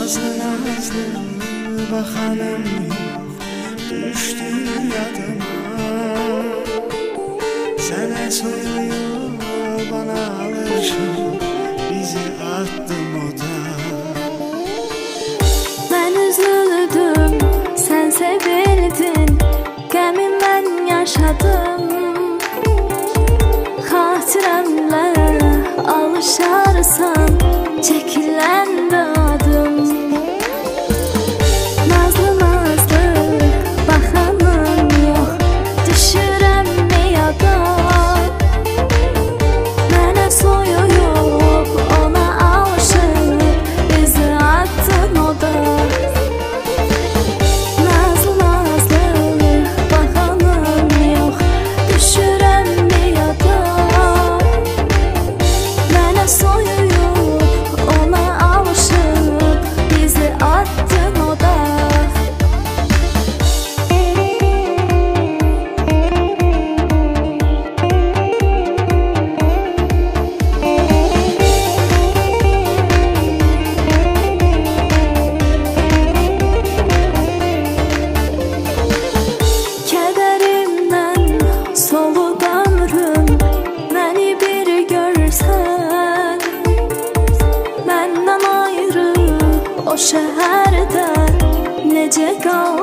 Nazlı nazlı bakanım yok, düştü yadıma. Sene soyuyor bana alışıp bizi attım oda. Ben üzüldüm, sen sevildin, qəmi mən yaşadım. Xatirəmlə alışarsan, çəkiləndə adım. Nazlı nazlı baxanım yox, düşürəm yada. Mənə soyuyub, ona alışıb, bizi attın oda. Nazlı nazlı baxanım yox, düşürəm yada. Mənə soyuyub, ona alışıb, bizi attın oda. Kədərimdən solub ömrüm, məni bir görsən. Məndən ayrı o şəhərdə necə qal